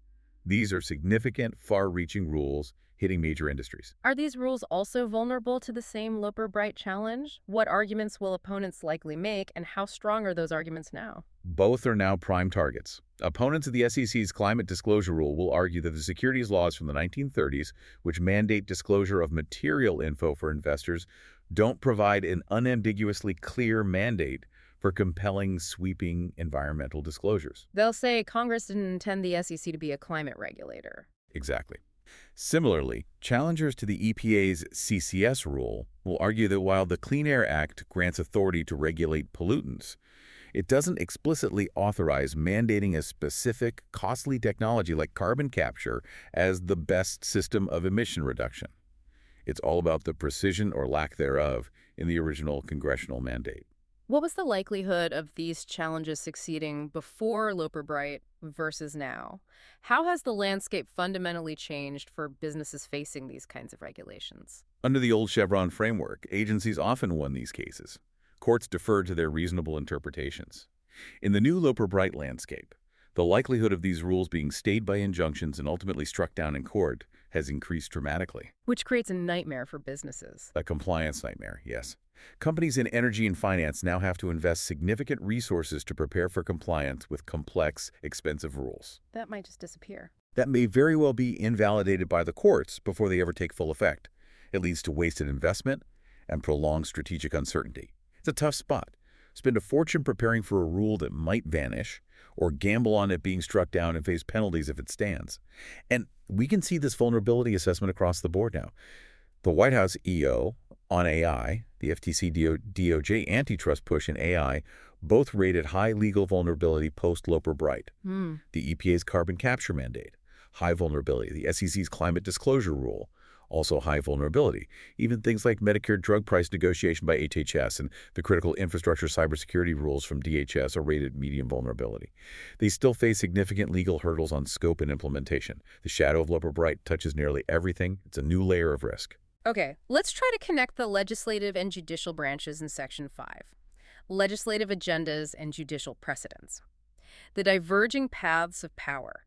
These are significant, far-reaching rules hitting major industries. Are these rules also vulnerable to the same Loper-Bright challenge? What arguments will opponents likely make, and how strong are those arguments now? Both are now prime targets. Opponents of the SEC's climate disclosure rule will argue that the securities laws from the 1930s, which mandate disclosure of material info for investors, don't provide an unambiguously clear mandate for compelling, sweeping environmental disclosures. They'll say Congress didn't intend the SEC to be a climate regulator. Exactly. Similarly, challengers to the EPA's CCS rule will argue that while the Clean Air Act grants authority to regulate pollutants, it doesn't explicitly authorize mandating a specific, costly technology like carbon capture as the best system of emission reduction. It's all about the precision or lack thereof in the original congressional mandate. What was the likelihood of these challenges succeeding before Loper-Bright versus now? How has the landscape fundamentally changed for businesses facing these kinds of regulations? Under the old Chevron framework, agencies often won these cases. Courts deferred to their reasonable interpretations. In the new Loper-Bright landscape, the likelihood of these rules being stayed by injunctions and ultimately struck down in court has increased dramatically. Which creates a nightmare for businesses. A compliance nightmare, yes. Companies in energy and finance now have to invest significant resources to prepare for compliance with complex, expensive rules. That might just disappear. That may very well be invalidated by the courts before they ever take full effect. It leads to wasted investment and prolonged strategic uncertainty. It's a tough spot. Spend a fortune preparing for a rule that might vanish, or gamble on it being struck down and face penalties if it stands. And we can see this vulnerability assessment across the board now. The White House EO on AI, the FTC DOJ antitrust push in AI, both rated high legal vulnerability post-Loper-Bright. The EPA's carbon capture mandate, high vulnerability. The SEC's climate disclosure rule, also high vulnerability. Even things like Medicare drug price negotiation by HHS and the critical infrastructure cybersecurity rules from DHS are rated medium vulnerability. They still face significant legal hurdles on scope and implementation. The shadow of Loper-Bright touches nearly everything. It's a new layer of risk. Okay, let's try to connect the legislative and judicial branches in Section 5. Legislative agendas and judicial precedents. The diverging paths of power.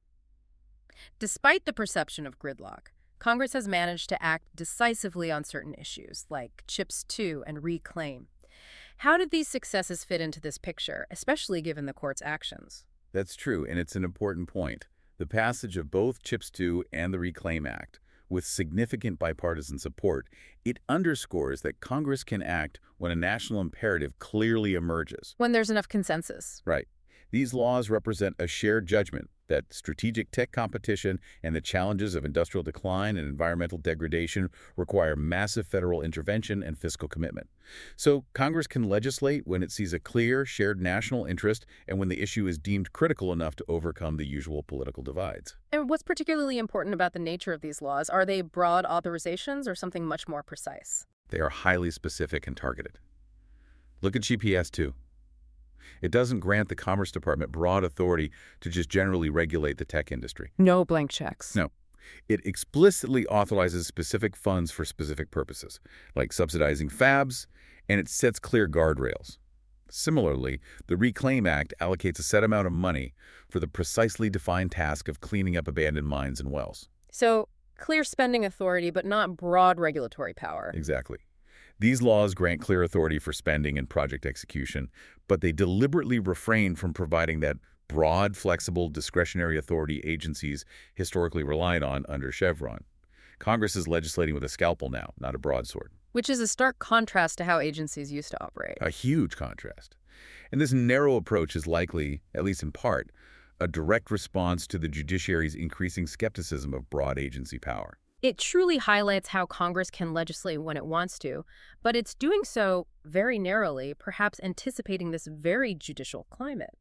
Despite the perception of gridlock, Congress has managed to act decisively on certain issues, like CHIPS 2 and Reclaim. How did these successes fit into this picture, especially given the court's actions? That's true, and it's an important point. The passage of both CHIPS 2 and the Reclaim Act, with significant bipartisan support, it underscores that Congress can act when a national imperative clearly emerges. When there's enough consensus. Right. These laws represent a shared judgment that strategic tech competition and the challenges of industrial decline and environmental degradation require massive federal intervention and fiscal commitment. So Congress can legislate when it sees a clear, shared national interest and when the issue is deemed critical enough to overcome the usual political divides. And what's particularly important about the nature of these laws? Are they broad authorizations or something much more precise? They are highly specific and targeted. Look at GPS 2. It doesn't grant the Commerce Department broad authority to just generally regulate the tech industry. No blank checks. No. It explicitly authorizes specific funds for specific purposes, like subsidizing fabs, and it sets clear guardrails. Similarly, the Reclaim Act allocates a set amount of money for the precisely defined task of cleaning up abandoned mines and wells. So, clear spending authority, but not broad regulatory power. Exactly. These laws grant clear authority for spending and project execution, but they deliberately refrain from providing that broad, flexible, discretionary authority agencies historically relied on under Chevron. Congress is legislating with a scalpel now, not a broadsword. Which is a stark contrast to how agencies used to operate. A huge contrast. And this narrow approach is likely, at least in part, a direct response to the judiciary's increasing skepticism of broad agency power. It truly highlights how Congress can legislate when it wants to, but it's doing so very narrowly, perhaps anticipating this very judicial climate.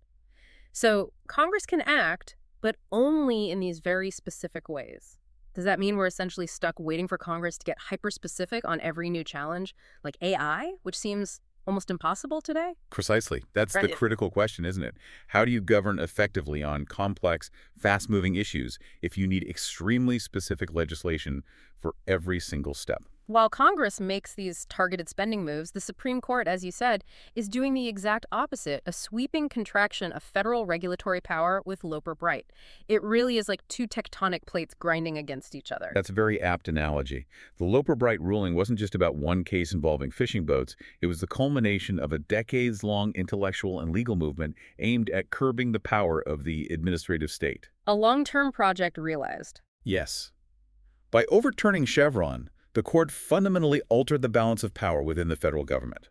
So Congress can act, but only in these very specific ways. Does that mean we're essentially stuck waiting for Congress to get hyper-specific on every new challenge, like AI, which seems almost impossible today? Precisely. That's the Right. critical question, isn't it? How do you govern effectively on complex, fast-moving issues if you need extremely specific legislation for every single step? While Congress makes these targeted spending moves, the Supreme Court, as you said, is doing the exact opposite, a sweeping contraction of federal regulatory power with Loper-Bright. It really is like two tectonic plates grinding against each other. That's a very apt analogy. The Loper-Bright ruling wasn't just about one case involving fishing boats. It was the culmination of a decades-long intellectual and legal movement aimed at curbing the power of the administrative state. A long-term project realized. Yes. By overturning Chevron, the court fundamentally altered the balance of power within the federal government.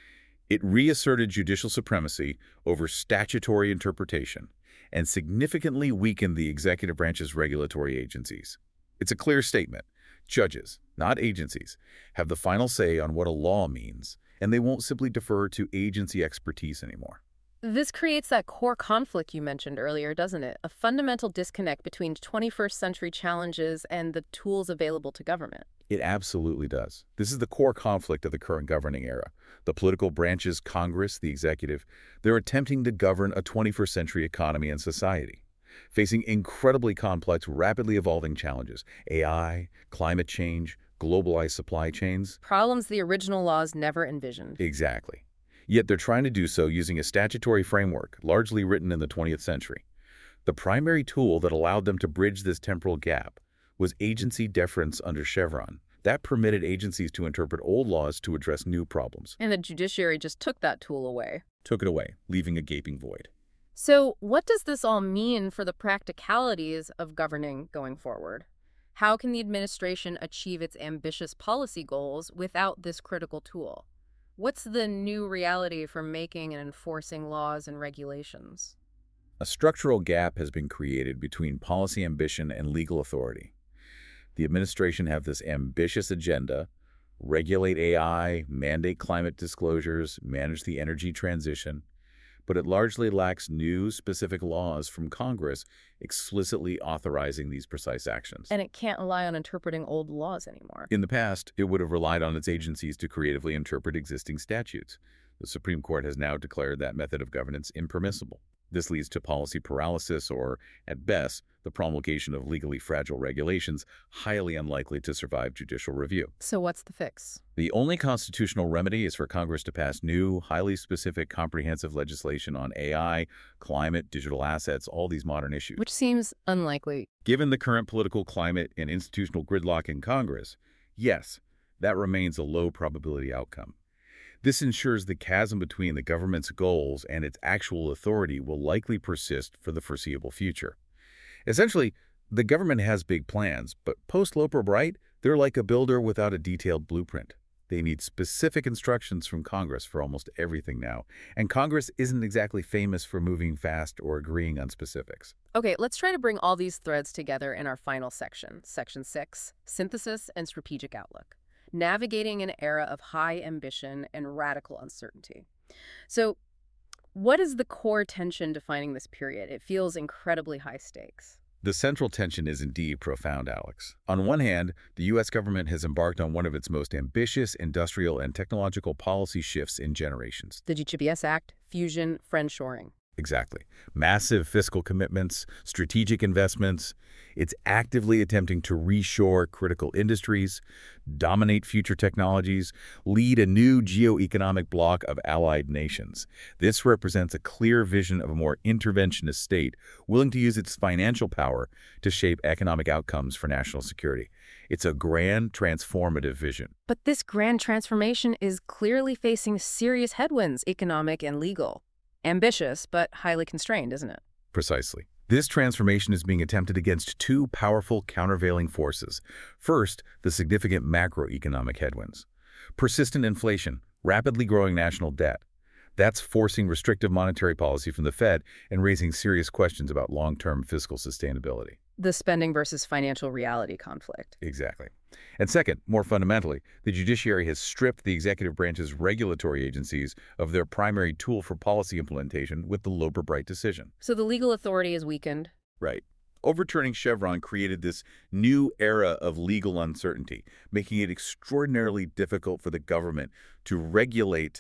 It reasserted judicial supremacy over statutory interpretation and significantly weakened the executive branch's regulatory agencies. It's a clear statement. Judges, not agencies, have the final say on what a law means, and they won't simply defer to agency expertise anymore. This creates that core conflict you mentioned earlier, doesn't it? A fundamental disconnect between 21st century challenges and the tools available to government. It absolutely does. This is the core conflict of the current governing era. The political branches, Congress, the executive, they're attempting to govern a 21st century economy and society, facing incredibly complex, rapidly evolving challenges: AI, climate change, globalized supply chains. Problems the original laws never envisioned. Exactly. Yet they're trying to do so using a statutory framework, largely written in the 20th century. The primary tool that allowed them to bridge this temporal gap was agency deference under Chevron. That permitted agencies to interpret old laws to address new problems. And the judiciary just took that tool away. Took it away, leaving a gaping void. So what does this all mean for the practicalities of governing going forward? How can the administration achieve its ambitious policy goals without this critical tool? What's the new reality for making and enforcing laws and regulations? A structural gap has been created between policy ambition and legal authority. The administration have this ambitious agenda: regulate AI, mandate climate disclosures, manage the energy transition, but it largely lacks new, specific laws from Congress explicitly authorizing these precise actions. And it can't rely on interpreting old laws anymore. In the past, it would have relied on its agencies to creatively interpret existing statutes. The Supreme Court has now declared that method of governance impermissible. This leads to policy paralysis or, at best, the promulgation of legally fragile regulations highly unlikely to survive judicial review. So what's the fix? The only constitutional remedy is for Congress to pass new, highly specific, comprehensive legislation on AI, climate, digital assets, all these modern issues. Which seems unlikely. Given the current political climate and institutional gridlock in Congress, yes, that remains a low probability outcome. This ensures the chasm between the government's goals and its actual authority will likely persist for the foreseeable future. Essentially, the government has big plans, but post-Loper-Bright, they're like a builder without a detailed blueprint. They need specific instructions from Congress for almost everything now, and Congress isn't exactly famous for moving fast or agreeing on specifics. Okay, let's try to bring all these threads together in our final section, Section 6, Synthesis and Strategic Outlook. Navigating an era of high ambition and radical uncertainty. So, what is the core tension defining this period? It feels incredibly high stakes. The central tension is indeed profound, Alex. On one hand, the U.S. government has embarked on one of its most ambitious industrial and technological policy shifts in generations. The GPS Act, fusion, friendshoring. Exactly. Massive fiscal commitments, strategic investments. It's actively attempting to reshore critical industries, dominate future technologies, lead a new geo-economic bloc of allied nations. This represents a clear vision of a more interventionist state willing to use its financial power to shape economic outcomes for national security. It's a grand, transformative vision. But this grand transformation is clearly facing serious headwinds, economic and legal. Ambitious, but highly constrained, isn't it? Precisely. This transformation is being attempted against two powerful countervailing forces. First, the significant macroeconomic headwinds. Persistent inflation, rapidly growing national debt. That's forcing restrictive monetary policy from the Fed and raising serious questions about long-term fiscal sustainability. The spending versus financial reality conflict. Exactly. And second, more fundamentally, the judiciary has stripped the executive branch's regulatory agencies of their primary tool for policy implementation with the Loper-Bright decision. So the legal authority is weakened. Right. Overturning Chevron created this new era of legal uncertainty, making it extraordinarily difficult for the government to regulate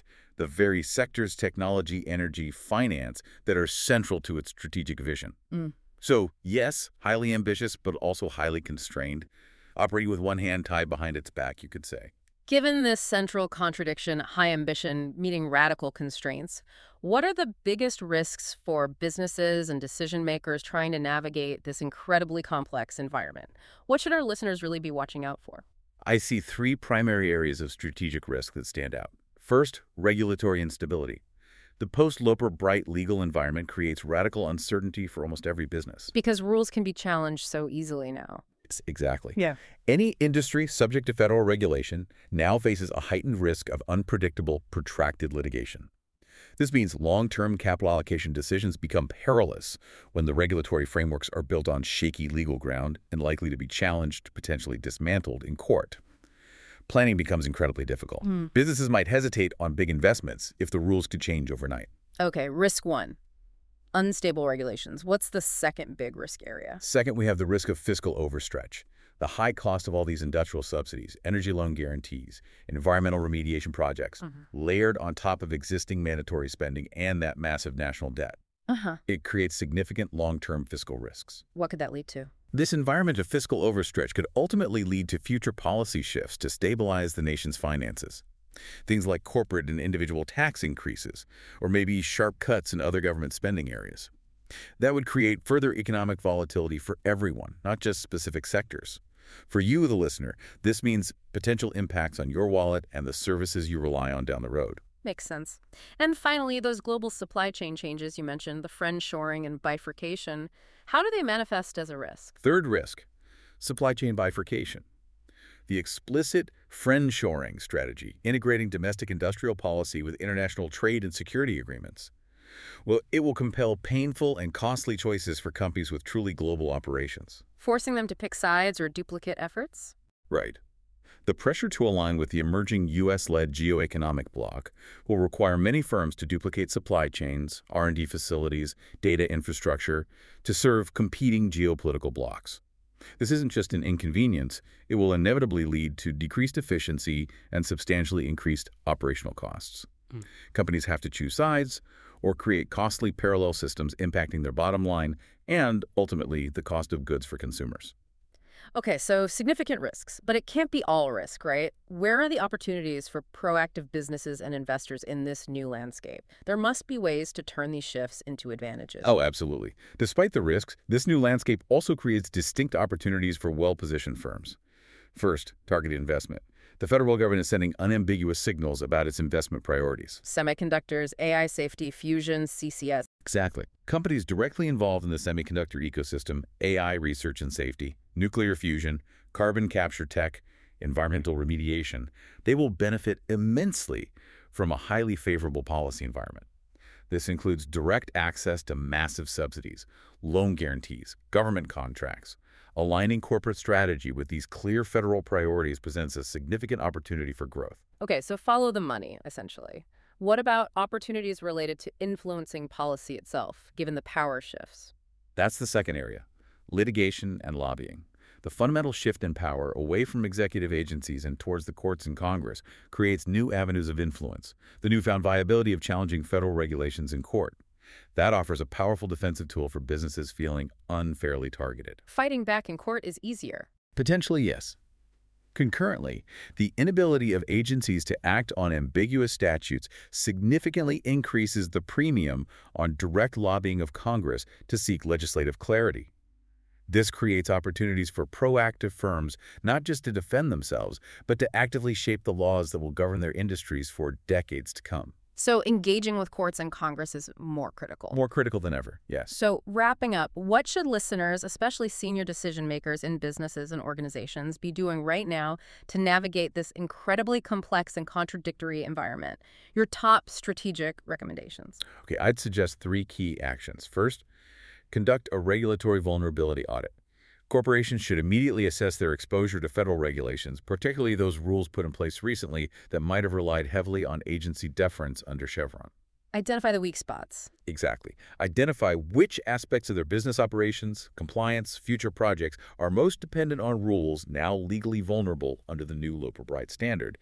the very sectors, technology, energy, finance, that are central to its strategic vision. Mm. So, yes, highly ambitious, but also highly constrained, operating with one hand tied behind its back, you could say. Given this central contradiction, high ambition meeting radical constraints, what are the biggest risks for businesses and decision makers trying to navigate this incredibly complex environment? What should our listeners really be watching out for? I see three primary areas of strategic risk that stand out. First, regulatory instability. The post-Loper Bright legal environment creates radical uncertainty for almost every business. Because rules can be challenged so easily now. Exactly. Yeah. Any industry subject to federal regulation now faces a heightened risk of unpredictable, protracted litigation. This means long-term capital allocation decisions become perilous when the regulatory frameworks are built on shaky legal ground and likely to be challenged, potentially dismantled in court. Planning becomes incredibly difficult. Businesses might hesitate on big investments if the rules could change overnight. Okay, risk one. Unstable regulations. What's the second big risk area? Second, we have the risk of fiscal overstretch. The high cost of all these industrial subsidies, energy loan guarantees, environmental remediation projects, layered on top of existing mandatory spending and that massive national debt. It creates significant long-term fiscal risks. What could that lead to? This environment of fiscal overstretch could ultimately lead to future policy shifts to stabilize the nation's finances. Things like corporate and individual tax increases, or maybe sharp cuts in other government spending areas. That would create further economic volatility for everyone, not just specific sectors. For you, the listener, this means potential impacts on your wallet and the services you rely on down the road. Makes sense. And finally, those global supply chain changes you mentioned, the friendshoring and bifurcation, how do they manifest as a risk? Third risk, supply chain bifurcation. The explicit friendshoring strategy, integrating domestic industrial policy with international trade and security agreements. Well, it will compel painful and costly choices for companies with truly global operations. Forcing them to pick sides or duplicate efforts? Right. The pressure to align with the emerging U.S.-led geoeconomic bloc will require many firms to duplicate supply chains, R&D facilities, data infrastructure to serve competing geopolitical blocs. This isn't just an inconvenience, it will inevitably lead to decreased efficiency and substantially increased operational costs. Companies have to choose sides or create costly parallel systems impacting their bottom line and, ultimately, the cost of goods for consumers. Okay, so significant risks, but it can't be all risk, right? Where are the opportunities for proactive businesses and investors in this new landscape? There must be ways to turn these shifts into advantages. Oh, absolutely. Despite the risks, this new landscape also creates distinct opportunities for well-positioned firms. First, targeted investment. The federal government is sending unambiguous signals about its investment priorities. Semiconductors, AI safety, fusion, CCS. Exactly. Companies directly involved in the semiconductor ecosystem, AI research and safety, nuclear fusion, carbon capture tech, environmental remediation, they will benefit immensely from a highly favorable policy environment. This includes direct access to massive subsidies, loan guarantees, government contracts. Aligning corporate strategy with these clear federal priorities presents a significant opportunity for growth. Okay, so follow the money, essentially. What about opportunities related to influencing policy itself, given the power shifts? That's the second area, litigation and lobbying. The fundamental shift in power away from executive agencies and towards the courts and Congress creates new avenues of influence, the newfound viability of challenging federal regulations in court. That offers a powerful defensive tool for businesses feeling unfairly targeted. Fighting back in court is easier. Potentially, yes. Concurrently, the inability of agencies to act on ambiguous statutes significantly increases the premium on direct lobbying of Congress to seek legislative clarity. This creates opportunities for proactive firms not just to defend themselves, but to actively shape the laws that will govern their industries for decades to come. So engaging with courts and Congress is more critical. More critical than ever, yes. So wrapping up, what should listeners, especially senior decision makers in businesses and organizations, be doing right now to navigate this incredibly complex and contradictory environment? Your top strategic recommendations. Okay, I'd suggest three key actions. First, conduct a regulatory vulnerability audit. Corporations should immediately assess their exposure to federal regulations, particularly those rules put in place recently that might have relied heavily on agency deference under Chevron. Identify the weak spots. Exactly. Identify which aspects of their business operations, compliance, future projects are most dependent on rules now legally vulnerable under the new Loper Bright standard.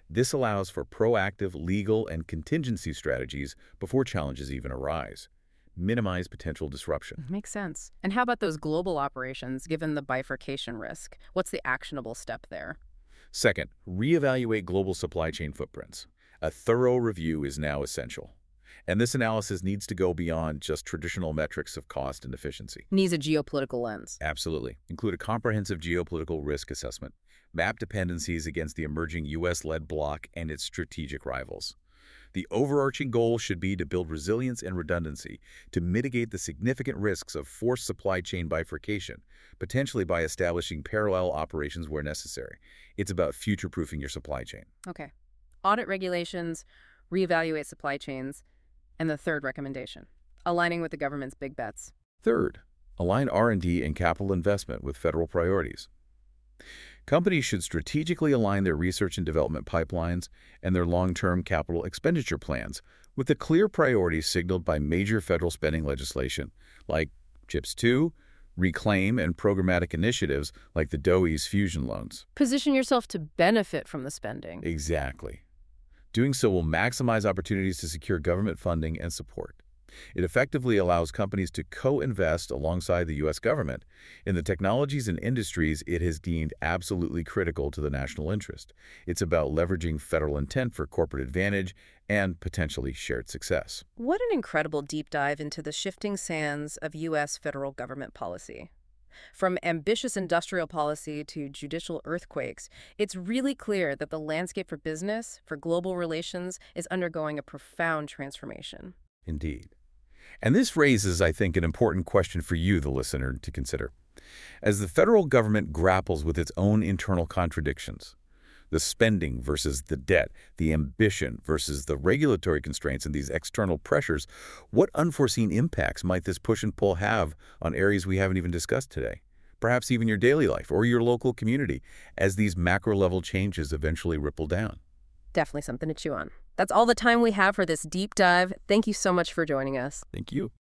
This allows for proactive legal and contingency strategies before challenges even arise. Minimize potential disruption. Makes sense. And how about those global operations, given the bifurcation risk? What's the actionable step there? Second, reevaluate global supply chain footprints. A thorough review is now essential. And this analysis needs to go beyond just traditional metrics of cost and efficiency. Needs a geopolitical lens. Absolutely. Include a comprehensive geopolitical risk assessment. Map dependencies against the emerging U.S.-led bloc and its strategic rivals. The overarching goal should be to build resilience and redundancy to mitigate the significant risks of forced supply chain bifurcation, potentially by establishing parallel operations where necessary. It's about future-proofing your supply chain. Okay. Audit regulations, reevaluate supply chains, and the third recommendation, aligning with the government's big bets. Third, align R&D and capital investment with federal priorities. Companies should strategically align their research and development pipelines and their long-term capital expenditure plans with the clear priorities signaled by major federal spending legislation like CHIPS 2, Reclaim, and programmatic initiatives like the DOE's Fusion loans. Position yourself to benefit from the spending. Exactly. Doing so will maximize opportunities to secure government funding and support. It effectively allows companies to co-invest alongside the U.S. government in the technologies and industries it has deemed absolutely critical to the national interest. It's about leveraging federal intent for corporate advantage and potentially shared success. What an incredible deep dive into the shifting sands of U.S. federal government policy. From ambitious industrial policy to judicial earthquakes, it's really clear that the landscape for business, for global relations, is undergoing a profound transformation. Indeed. And this raises, I think, an important question for you, the listener, to consider. As the federal government grapples with its own internal contradictions, the spending versus the debt, the ambition versus the regulatory constraints and these external pressures, what unforeseen impacts might this push and pull have on areas we haven't even discussed today? Perhaps even your daily life or your local community as these macro-level changes eventually ripple down. Definitely something to chew on. That's all the time we have for this deep dive. Thank you so much for joining us. Thank you.